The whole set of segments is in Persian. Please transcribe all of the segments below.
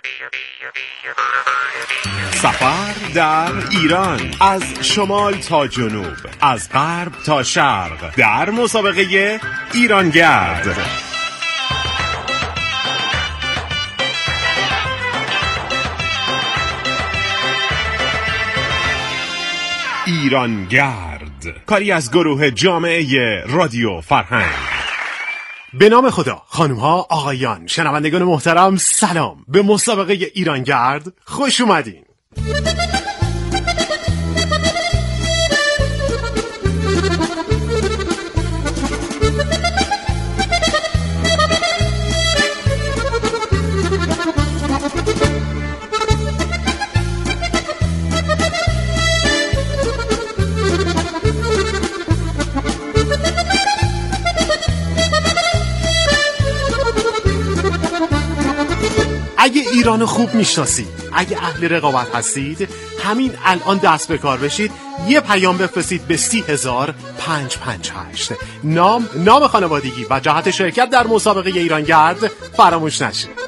سفر در ایران، از شمال تا جنوب، از غرب تا شرق، در مسابقه ایرانگرد. ایرانگرد، کاری از گروه جامعه رادیو فرهنگ. به نام خدا، خانم‌ها، آقایان، شنوندگان محترم، سلام. به مسابقه ایرانگرد خوش اومدین. اگه ایرانو خوب میشناسید، اگه اهل رقابت هستید، همین الان دست به کار بشید، یه پیام بفرستید به 30558. نام خانوادگی و جهت شرکت در مسابقه ایرانگرد فراموش نشید.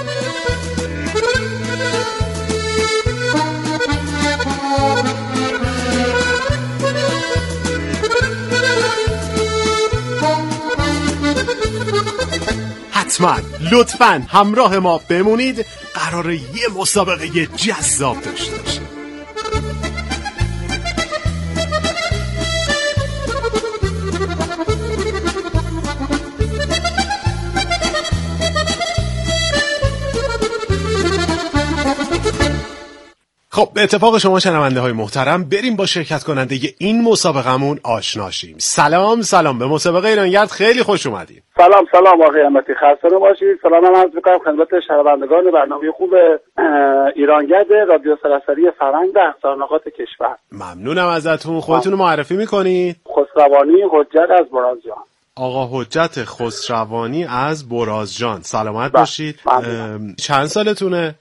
حتما لطفاً همراه ما بمونید، قراره یه مسابقه جذاب داشته باشیم. خب به اتفاق شما شنونده های محترم، بریم با شرکت کننده این مسابقمون آشنا شیم. سلام به مسابقه ایرانگرد خیلی خوش اومدید. سلام آقای احمدی، خسته نباشید. سلام عرض می‌کنم خدمت شنوندگان برنامه خوب ایرانگرد رادیو سراسری فرهنگ در اقصانقاط کشور. ممنونم ازتون. خودتون رو معرفی می‌کنید؟ خسروانی حجت از برازجان. آقا حجت خسروانی از برازجان، سلامت باشید. چند سالتونه؟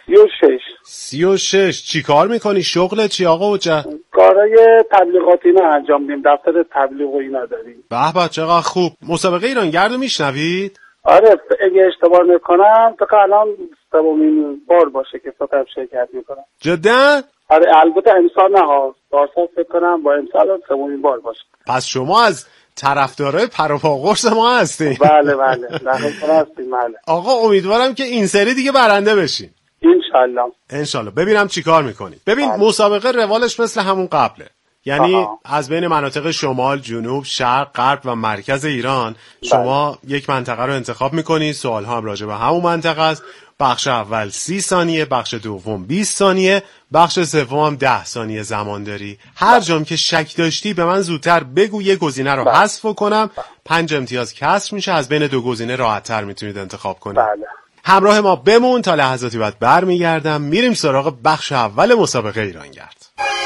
36. چی کار میکنی؟ شغلت چی آقا حجت؟ کارای تبلیغاتی نه انجام میدیم، دفتر تبلیغ و اینا داریم. به چقدر خوب. مسابقه ایرانگرد رو میشنوید؟ آره، اگه اشتباه نکنم تا الان سومین بار باشه که خودم شرکت میکنم. جدا؟ آره، البته امسال نه ها، پارسال فکر کنم با امسال سومین بار باشه. پس شما از طرفدارای پروپاگورس ما هستین؟ بله در هستیم. بله آقا امیدوارم که این سری دیگه برنده بشین. انشالله. ببینم چی کار میکنید. ببین مسابقه روالش مثل همون قبله، یعنی از بین مناطق شمال، جنوب، شرق، غرب و مرکز ایران شما یک منطقه رو انتخاب میکنید. سوال ها هم راجع به همون منطقه است. بخش اول 30 ثانیه، بخش دوم 20 ثانیه، بخش سوم هم 10 ثانیه زمان داری. هر جام که شک داشتی به من زودتر بگو، یه گزینه رو حذف کنم. 5 امتیاز کسر میشه. از بین دو گزینه راحت‌تر میتونید انتخاب کنید. بله. همراه ما بمون تا لحظاتی بعد برمیگردم. میریم سراغ بخش اول مسابقه ایرانگرد.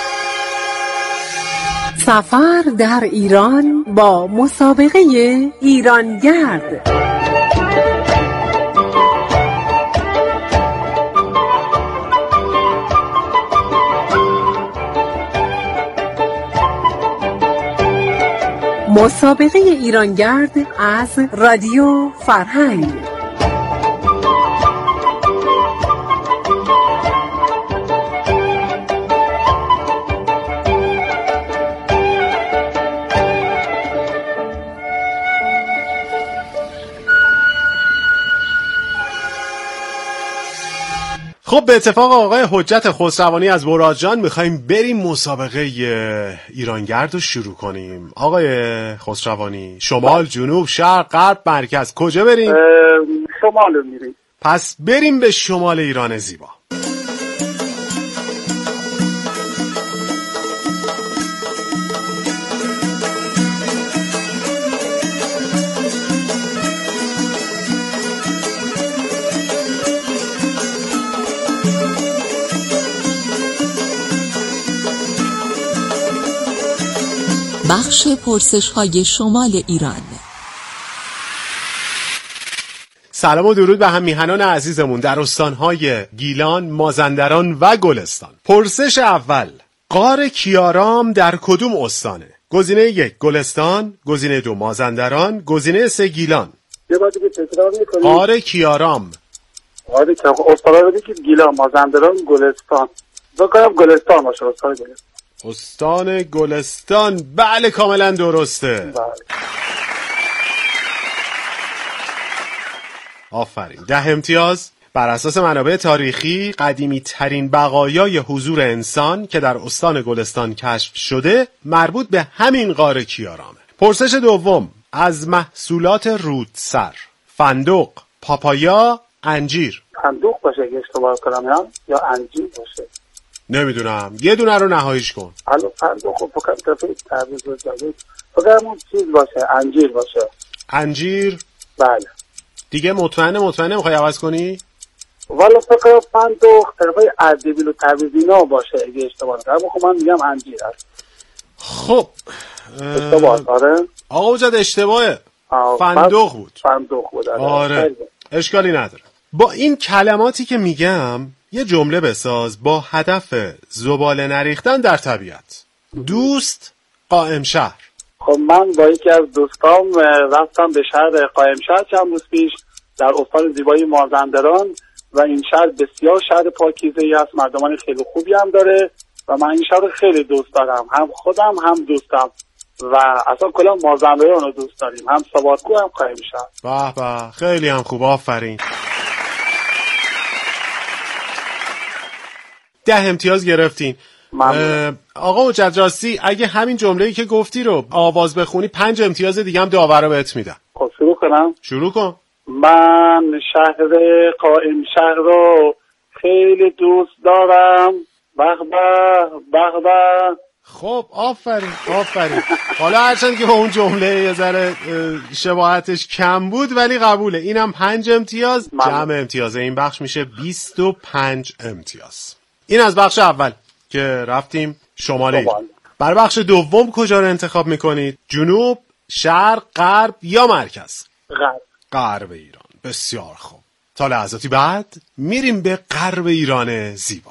سفر در ایران با مسابقه ایرانگرد. مسابقه ایرانگرد از رادیو فرهنگ. خب به اتفاق آقای حجت خسروانی از برازجان میخوایم بریم مسابقه ایرانگرد رو شروع کنیم. آقای خسروانی، شمال، جنوب، شرق، غرب، مرکز، کجا بریم؟ شمال رو میریم. پس بریم به شمال ایران زیبا. بخش پرسش‌های شمال ایران. سلام و درود به هم میهنان عزیزمون در استانهای گیلان، مازندران و گلستان. پرسش اول: غار کیارام در کدوم استانه؟ گزینه 1 گلستان، گزینه 2 مازندران، گزینه 3 گیلان. یه بار دیگه تکرار می‌کنید؟ غار کیارام. آره که استاد رو بگید گیلان، مازندران، گلستان. بکنم گلستان باشه. استان گلستان. بله کاملا درسته. بله. آفرین. 10 امتیاز. بر اساس منابع تاریخی قدیمی ترین بقایای حضور انسان که در استان گلستان کشف شده مربوط به همین غار کیارامه. پرسش دوم، از محصولات رودسر فندق، پاپایا، انجیر. فندق باشه اگه اشتباه کنم یا انجیر باشه. نمیدونم، یه دونه رو نهاییش کن. حالا فندق خب فکرم طرفی تعویض و جاوید فکرم اون چیز باشه، انجیر باشه. انجیر؟ بله. دیگه مطمئنه میخوای عوض کنی؟ والا فکر فندق طرفای اردبیل و تعویضینا باشه اگه اشتباه کنم. خب من میگم انجیر هست. خب اشتباه. آره آقا وجد اشتباهه. فندق بود. فندق بود. آره اشکالی نداره. با این کلماتی که میگم یه جمله بساز با هدف زباله نریختن در طبیعت. دوست، قائم شهر. خب من با یکی از دوستام رفتم به شهر قائم شهر چند روز پیش در استان زیبای مازندران و این شهر بسیار شهر پاکیزه‌ای است، مردمان خیلی خوبی هم داره و من این شهر رو خیلی دوست دارم، هم خودم هم دوستم و اصلا کلا مازندران رو دوست داریم، هم سوادکو هم قائم شهر. به به خیلی هم خوب. آفرین. 10 امتیاز گرفتین. آقا حجت راستی اگه همین جمله‌ای که گفتی رو آواز بخونی 5 امتیاز دیگه هم داورا بهت میدم. خب شروع کنم؟ شروع کن. من شهر قائم شهر رو خیلی دوست دارم. به. خب آفرین. حالا هرچند که با اون جمله یه ذره شباهتش کم بود ولی قبوله. اینم 5 امتیاز. جمع امتیاز این بخش میشه 25 امتیاز. این از بخش اول که رفتیم شمال ایران. برای بخش دوم کجا رو انتخاب میکنید؟ جنوب، شرق، غرب یا مرکز؟ غرب ایران. بسیار خوب. تا لحظاتی بعد میریم به غرب ایران زیبا.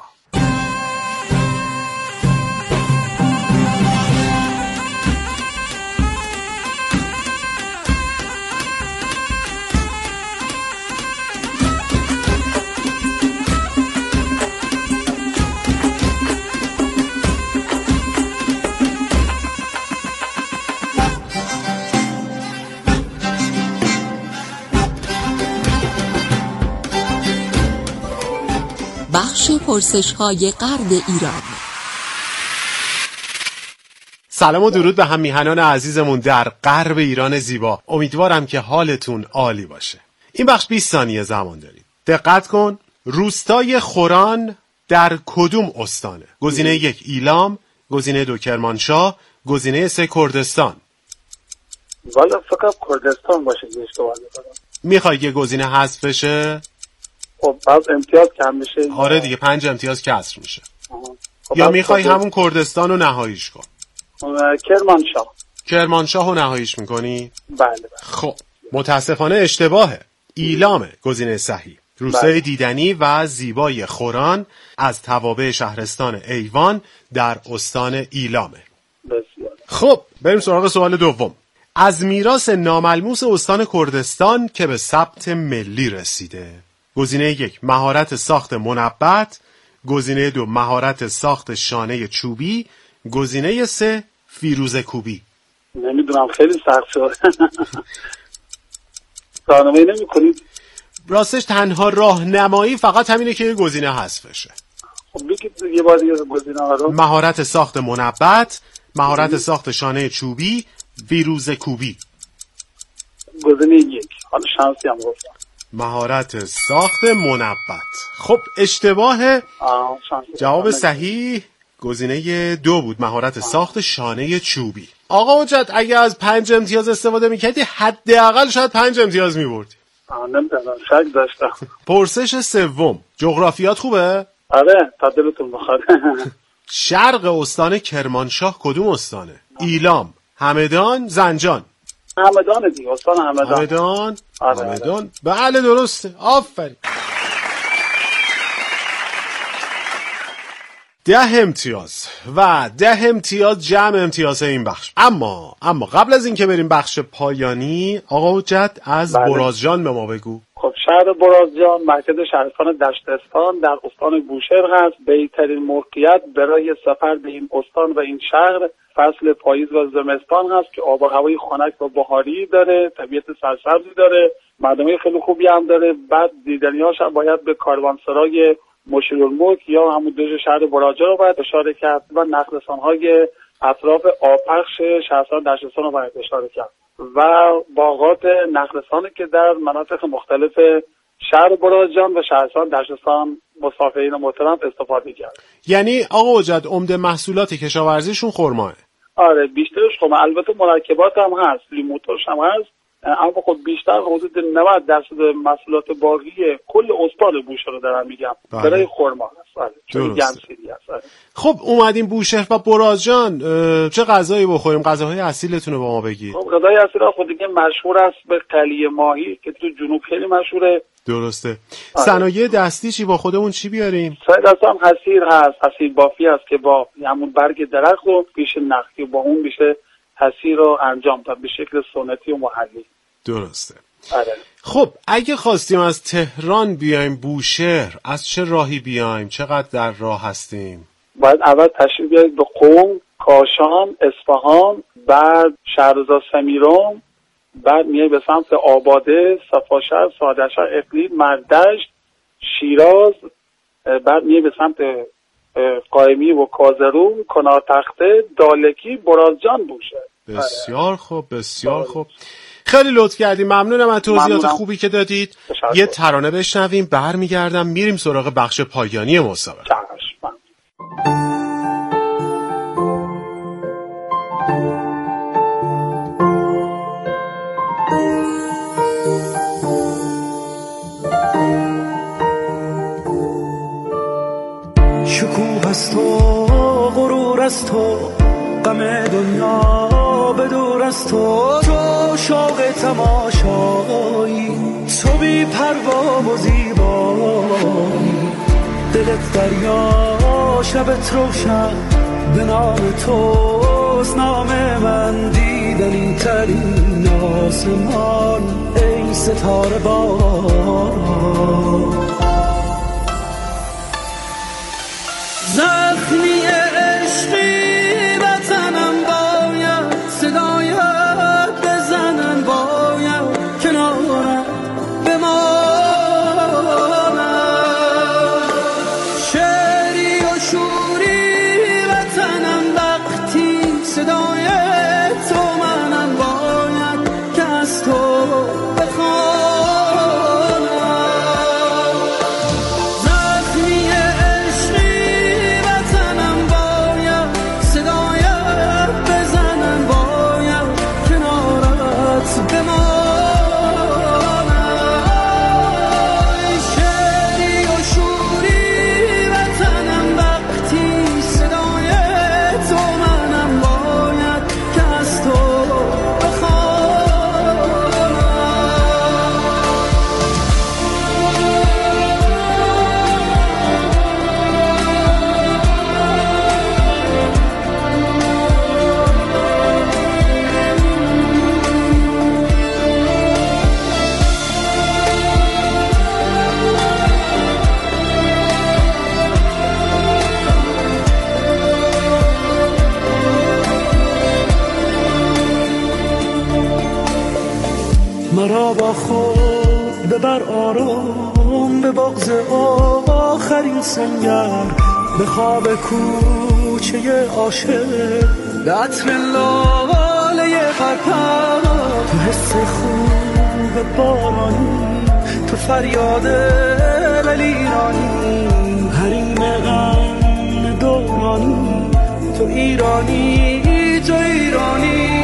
بخش پرسش‌های غرب ایران. سلام و درود به هم میهنان عزیزمون در غرب ایران زیبا. امیدوارم که حالتون عالی باشه. این بخش 20 ثانیه زمان دارید. دقت کن. روستای خوران در کدوم استانه؟ گزینه 1 ایلام، گزینه 2 کرمانشاه، گزینه 3 کردستان. والا فقط کردستان باشه که اشتباه می‌کنم. میخوای یه گزینه حذف بشه؟ خب بعد امتیاز کم میشه. آره دیگه 5 امتیاز کسر میشه. یا میخوای همون کردستان رو نهاییش کن؟ کرمانشاه رو نهاییش میکنی؟ بله. خب متاسفانه اشتباهه. ایلامه گزینه صحیح. روستای دیدنی و زیبای خوران از توابع شهرستان ایوان در استان ایلامه. بسیار. خب بریم سراغ سوال دوم. از میراث ناملموس استان کردستان که به ثبت ملی رسیده. گزینه 1 مهارت ساخت منبت، گزینه 2 مهارت ساخت شانه چوبی، گزینه 3 فیروزه کوبی. نمیدونم خیلی سخت شد. راهنمایی نمی‌کنید؟ راستش تنها راهنمایی فقط همینه که یه گزینه حذف بشه. خب بگید یه بار دیگه گزینه‌ها رو. مهارت ساخت منبت، مهارت ساخت شانه چوبی، فیروزه کوبی. گزینه 1. حالا شانسی هم گفتم. مهارت ساخت منبت. خب اشتباه. جواب صحیح گزینه 2 بود، مهارت ساخت شانه چوبی. آقا حجت اگه از 5 امتیاز استفاده میکردی حداقل شاید 5 امتیاز میبردی. نمیدونم شک داشتم. پرسش سوم. جغرافیات خوبه؟ آره تا دلتون بخواد. شرق استان کرمانشاه کدوم استانه؟ ایلام، همدان، زنجان. همدان دیگه، استان همدان. همدان. بله درسته. آفرین. 10 امتیاز و 10 امتیاز جمع امتیاز این بخش. اما قبل از این که بریم بخش پایانی آقا حجت از برازجان به ما بگو. خب شهر برازجان مرکز شهرستان دشتستان در استان بوشهر هست. بهترین موقعیت برای سفر به این استان و این شهر فصل پاییز و زمستان هست که آب و هوای خنک و بهاری داره، طبیعت سرسبزی داره، مردمای خیلی خوبی هم داره. بعد دیدنیاش هم باید به کاروانسرای مشیرالملک یا همون دژ شهر برازجان رو باید اشاره کرد و نخلستان‌های اطراف آبپخش شهرستان دشتستان رو باید اشاره کرد و باغات نخلستانی که در مناطق مختلف شهر برازجان و شهرستان دشتستان مسافرین محترم استفاده کرد. یعنی آقا حجت عمده محصولات کشاورزیشون خرماه؟ آره بیشترش خرما، البته مرکبات هم هست، لیموتاش هم هست، اما خب بیشتر حدود 90% محصولات باقی کل استان بوشهر رو دارم میگم برای خرما هست. چون گندسیری هست. خب اومدیم بوشهر و برازجان، چه غذایی بخوریم؟ غذاهای اصیلتون رو با ما بگید. خب غذای اصیل خود دیگه مشهور است به قلیه ماهی که تو جنوب خیلی مشهوره. درسته. صنایع دستی چی با خودمون چی بیاریم؟ صنایع دستی هم حصیر هست، حصیر بافی هست که با همون برگ درخت رو پیش نخی با اون میشه حصیر رو انجام داد به شکل سنتی و محلی. درسته. آره. خب اگه خواستیم از تهران بیایم بوشهر، از چه راهی بیایم؟ چقدر در راه هستیم؟ باید اول تشریف بیارید به قم، کاشان، اصفهان، بعد شهرزاد سمیرم، بعد میای به سمت آباده، صفاشهر، سعادتشهر، اقلیم، مردشت، شیراز، بعد میای به سمت قائمی و کازرون، کنار تخته، دالکی، برازجان بوشهر. بسیار خوب، بسیار خوب. خیلی لطف کردیم، ممنونم از توضیحات خوبی که دادید. یه ترانه بشنویم، برمیگردم میریم سراغ بخش پایانی مسابقه. شکوه از تو، غرور از تو، غم دنیا به دور از تو، تو شوق تماشایی، تو بی پروا و زیبایی، دلت دریا شبت روشن، به نام توست نام من، دیدنی ترین آسمان ای ستاره باران. زخمی عشقی بزنم باید، صدایت بزنم باید، کنارم بمانم، شعری و شوری بزنم وقتی صدای تو منم باید که از تو مرا با خود ببر آرام به بغض آخرین سنگر، به خواب کوچه عاشق، به عطر لاله پرپر، تو حس خوب بارانی، تو فریاد ولیرانی، حریم غم دورانی، تو ایرانی، تو ایرانی.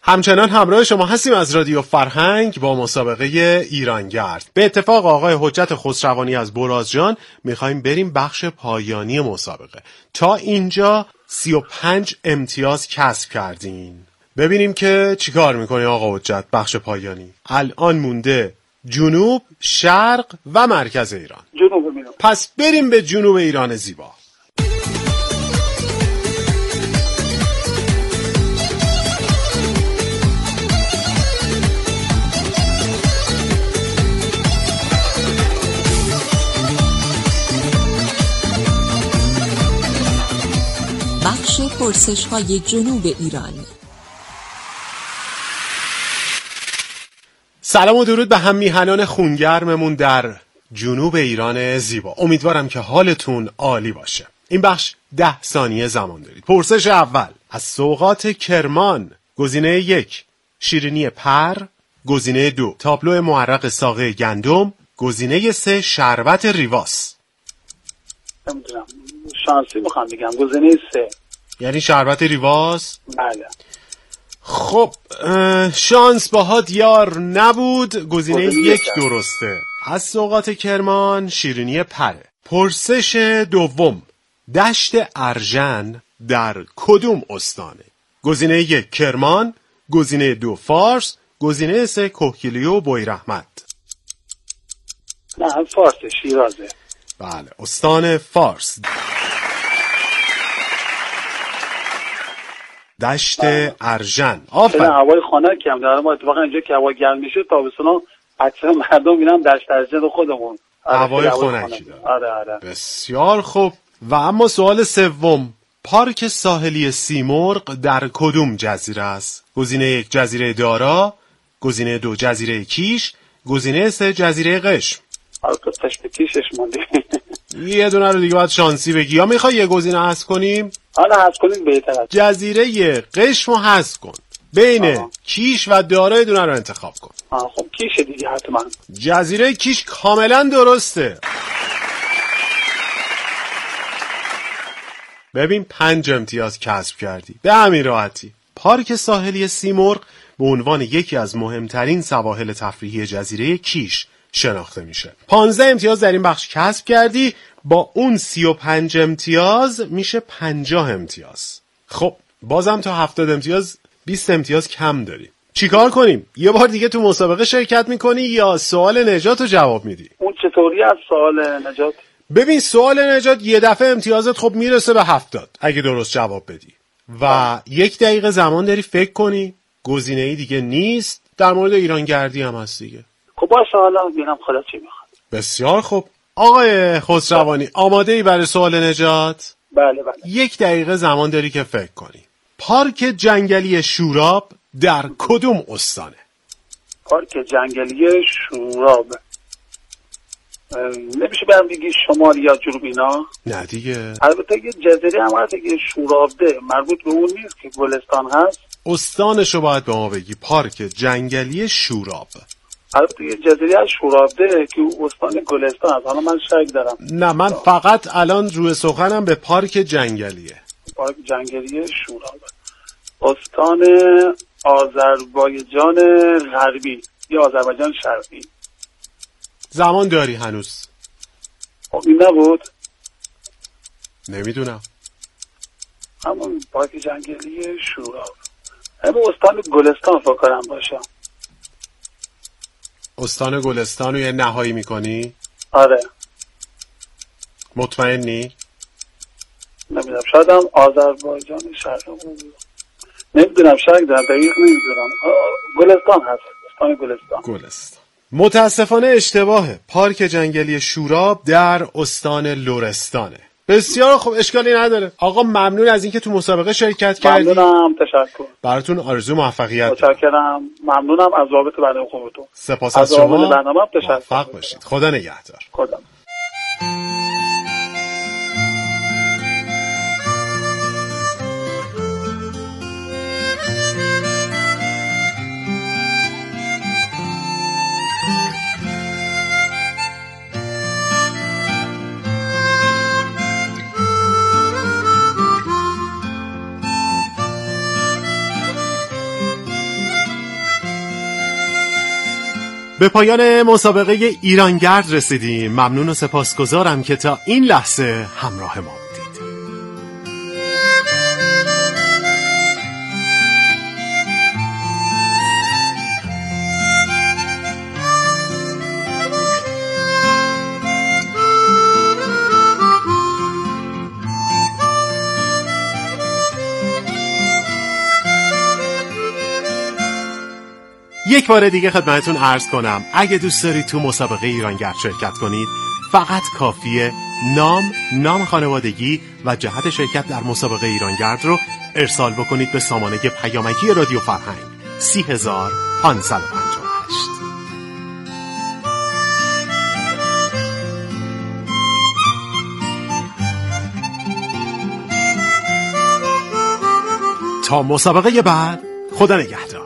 همچنان همراه شما هستیم از رادیو فرهنگ با مسابقه ایرانگرد. به اتفاق آقای حجت خسروانی از برازجان میخوایم بریم بخش پایانی مسابقه. تا اینجا 35 امتیاز کسب کردین. ببینیم که چیکار میکنی آقا حجت. بخش پایانی الان مونده جنوب، شرق و مرکز ایران. جنوب میرم. پس بریم به جنوب ایران زیبا. بخش پرسش‌های جنوب ایران. سلام و درود به هم میهنان خونگرممون در جنوب ایران زیبا. امیدوارم که حالتون عالی باشه. این بخش 10 ثانیه زمان دارید. پرسش اول: از سوغات کرمان گزینه 1 شیرینی پر، گزینه 2 تابلو معرق ساقه گندم، گزینه 3 شربت ریواس. نمیدونم، شانسی میخوام بگم گزینه 3. یعنی شربت ریواس؟ بله. خب شانس باهات یار نبود. گزینه 1 درسته. از سوغات کرمان شیرینی پره. پرسش دوم: دشت ارژن در کدوم استانه؟ گزینه 1 کرمان، گزینه 2 فارس، گزینه 3 کهگیلویه و بویراحمد. نه فارس، شیرازه. بله، استان فارس. دشت ارژن. آفرین. هوای خنکی هم داره. ما اتفاقا اینجا که هوا گرم میشه تابستونا اکثر مردم میرن دشت ارژن خودمون. هوای خنکی داره. آره. بسیار خوب. و اما سوال سوم: پارک ساحلی سیمرغ در کدوم جزیره است؟ گزینه 1 جزیره دارا، گزینه 2 جزیره کیش، گزینه 3 جزیره قشم. تو تشت کیشش مونده. یه دونه رو دیگه باید شانسی بگی. یا میخوای یه گزینه حذف کنیم؟ حالا حذف کنیم بهتره. جزیره قشم رو حذف کن. بین کیش و دارا یه دونه رو انتخاب کن. خب کیش دیگه حتما. جزیره کیش کاملا درسته. ببین 5 امتیاز کسب کردی. به همین راحتی. پارک ساحلی سیمرغ به عنوان یکی از مهمترین سواحل تفریحی جزیره کیش شناخته میشه. 15 امتیاز در این بخش کسب کردی. با اون 35 امتیاز میشه 50 امتیاز. خب بازم تا 70 امتیاز 20 امتیاز کم داری. چیکار کنیم؟ یه بار دیگه تو مسابقه شرکت میکنی یا سوال نجات رو جواب میدی؟ اون چطوری از سوال نجات؟ ببین سوال نجات یه دفعه امتیازت خب میرسه به 70 اگه درست جواب بدی و 1 دقیقه زمان داری فکر کنی. گزینه‌ای دیگه نیست. در مورد ایرانگردی هم هست دیگه. خب باشه حالا ببینم خدا چی میخواد. بسیار خوب. آقای خسروانی آماده ای برای سوال نجات؟ بله. 1 دقیقه زمان داری که فکر کنی. پارک جنگلی شوراب در کدوم استانه؟ پارک جنگلی شوراب نمیشه برم بگی شمال یا جنوب اینا؟ نه دیگه. البته یه جزیره هم هست که شورابده، مربوط به اون نیست که گلستان هست؟ استانشو باید به ما بگی. پارک جنگلی شوراب. البته یه جزیره از شورابده که استان گلستان هست. حالا من شک دارم. نه من فقط الان روی سخنم به پارک جنگلیه. پارک جنگلی شوراب استان آذربایجان غربی یا آذربایجان شرقی. زمان داری هنوز. خب این نبود؟ نمیدونم. همون پارک جنگلی شوراب. همون استان گلستان فکر کنم باشه. استان گلستان رو یه نهایی میکنی؟ آره. مطمئنی؟ نمیدونم، شاید هم آذربایجان شرقی بود. نمیدونم، شک دارم، دقیق نمیدونم. گلستان هست. استان گلستان. متاسفانه اشتباهه. پارک جنگلی شوراب در استان لرستانه. بسیار خوب، اشکالی نداره. آقا ممنون از اینکه تو مسابقه شرکت کردی. ممنونم، تشکر. براتون آرزو موفقیت. متشکرم. ممنونم از رابط برنامه خوبتون. سپاس از شما. برنامه تشکر. موفق باشید. خدا نگهدار. خدا. به پایان مسابقه ایرانگرد رسیدیم. ممنون و سپاسگزارم که تا این لحظه همراه ما بودید. یک بار دیگه خدمتتون عرض کنم اگه دوست دارید تو مسابقه ایرانگرد شرکت کنید فقط کافیه نام خانوادگی و جهت شرکت در مسابقه ایرانگرد رو ارسال بکنید به سامانه پیامکی رادیو فرهنگ 30558. تا مسابقه بعد، خدا نگهدار.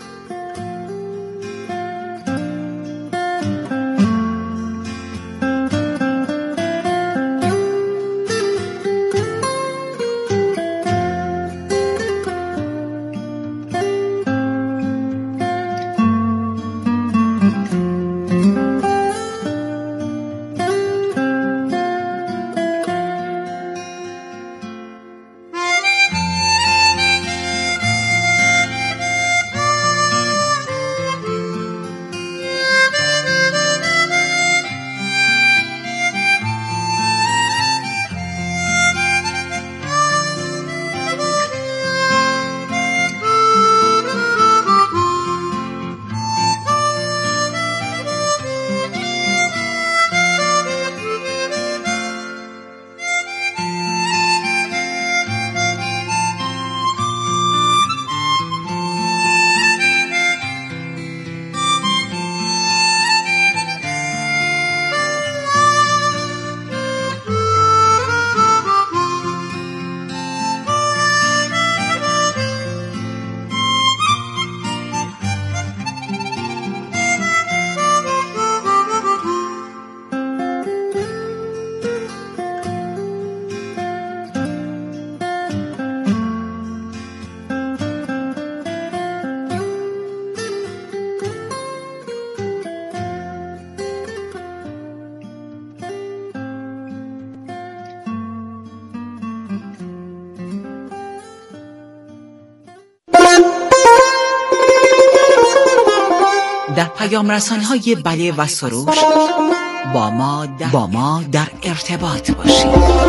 در پیام رسانی‌های بله و سروش با ما در ارتباط باشید.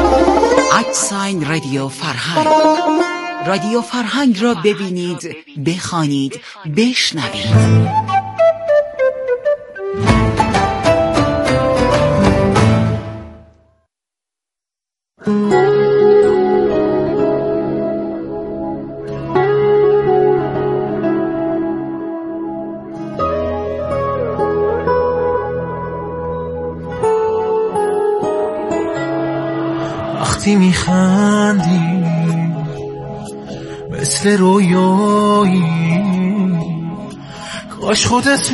@رادیو فرهنگ. رادیو فرهنگ را ببینید، بخوانید، بشنوید. وقتی میخندی مثل رویایی، کاش خودت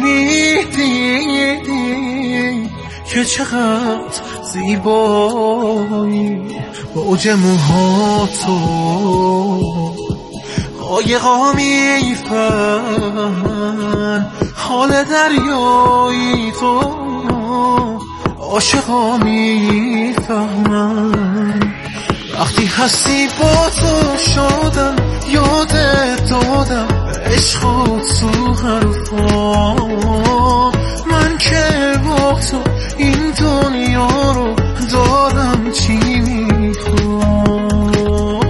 میدیدی که چقدر زیبایی. با اوج موهاتو قایقا میفهمن، حال دریایی تو عاشقا میفهمن. وقتی هستی با تو شدم، یادت دادم عشق و تو حرفا. من که با تو این دنیا رو دارم چی میخوام.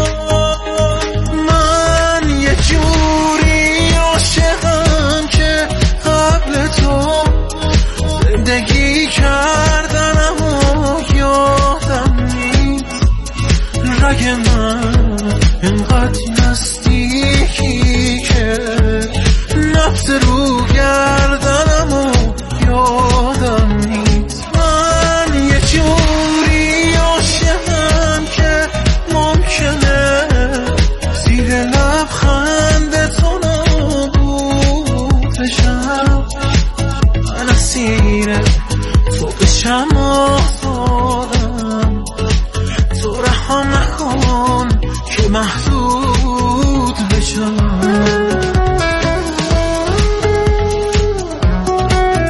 من یه جوری عاشقم که قبل تو زندگی کردن اما یادم نیست. رگ من انقدر نزدیکی که نفت رو گردن اما یادم نیست. من یه جوری عاشقم که ممکنه زیر لبخند تو نابود بشم. من اسیر تو بشم آزادم، تو رها نکن که محدود بشم.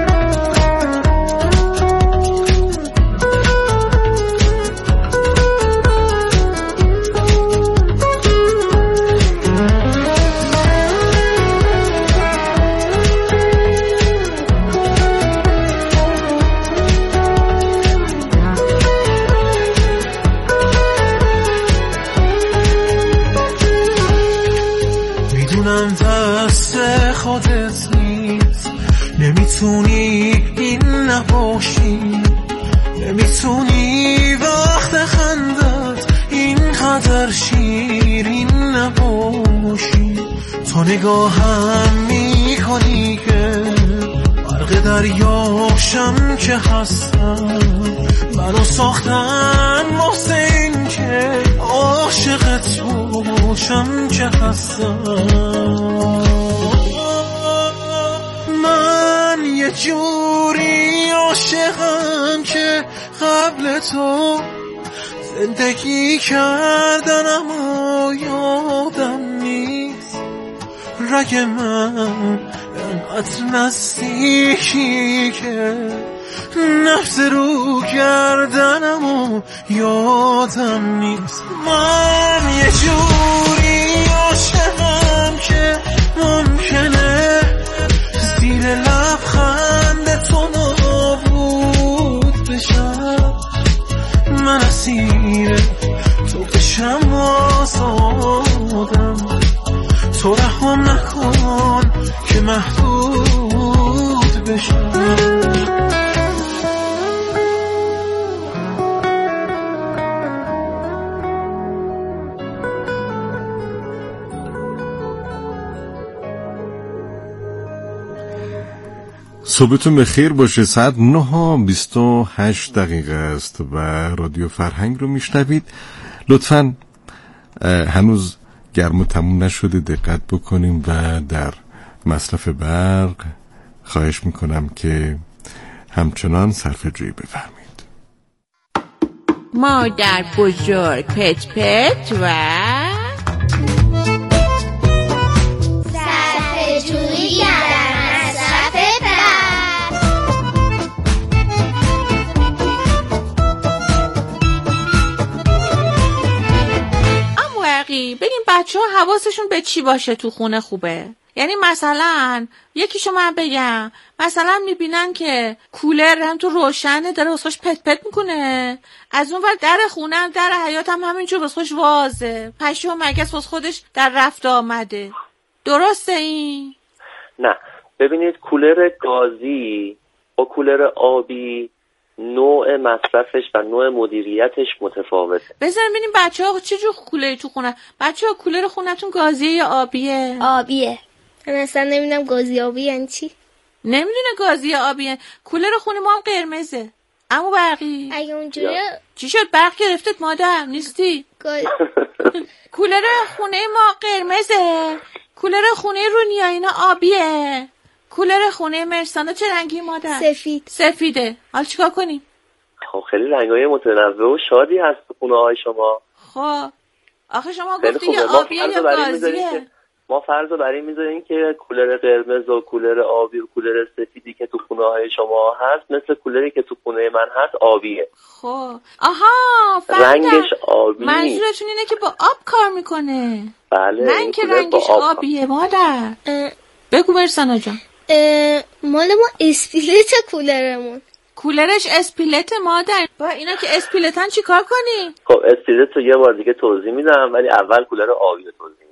نمیتونی این نباشی، نمیتونی وقت خندت اینقدر شیرین نباشی. تو نگاهم میکنی که غرق دریاشم که هستم، منو ساختن محسن که عاشقت باشم که هستم. من یه جوری عاشقم که قبل تو زندگی کردن اما یادم نیست. رگ من انقدر نزدیکی که نفس رو کردنم و یادم نیست. من یه جوری عاشقم که ممکنه زیر لبخند تو نابود بشم، من اسیر تو بشم آزادم. تو رحم نکن که محدود بشم. صبحتون بخیر باشه. ساعت 9:28 است و رادیو فرهنگ رو میشنوید. لطفاً هنوز گرم و تموم نشده، دقت بکنیم و در مصرف برق خواهش میکنم که همچنان صرفه‌جویی بفرمایید. مادر بزرگ پت پت و صرفه‌جویی در مصرف برق. اما واقعی ببین بچه‌ها حواسشون به چی باشه تو خونه خوبه. یعنی مثلا یکیشو من بگم، مثلا میبینن که کولر هم تو روشنه داره واسش پت پت میکنه، از اون ور در خونه هم در حیاط هم همینجور واسش وازه، پشه و مگس واسه خودش در رفت آمده. درسته این؟ نه ببینید، کولر گازی با کولر آبی نوع مصرفش و نوع مدیریتش متفاوته. بذاریم ببینیم بچه‌ها چه جور کولری تو خونه. بچه‌ها کولر خونتون گازیه یا آبیه؟ آبیه. من اصلا نمیدونم گازی آبی یعنی چی. نمیدونه گازی آبیه. کولر خونه ما هم قرمزه. اما برقی اگه اونجوری چی شد؟ برق گرفتت مادر نیستی؟ کولر خونه ما قرمزه، کولر خونه رونیا اینا آبیه، کولر خونه مرسانا چه رنگی مادر؟ سفیده. حالا چیکار کنیم؟ خب خیلی رنگای متنوع و شادی هست تو خونه های شما. خب آخه شما گفتی یا آبیه یا گازیه. ما فرض رو بر این میذاریم که کولر قرمز و کولر آبی و کولر سفیدی که تو خونه های شما هست مثل کولری که تو خونه من هست آبیه. خب آها فهمیدم. رنگش آبی. منظورتون اینه که با آب کار میکنه. بله. من که رنگش آبیه مادر. بگو مرسانا جان. مال ما اسپیلت کولرمون. کولرش اسپیلت مادر. با اینا که اسپیلتن چی کار کنی؟ خب اسپیلت رو یه بار دیگه توضیح میدم، ولی اول کولر آبی رو توضیح میدم.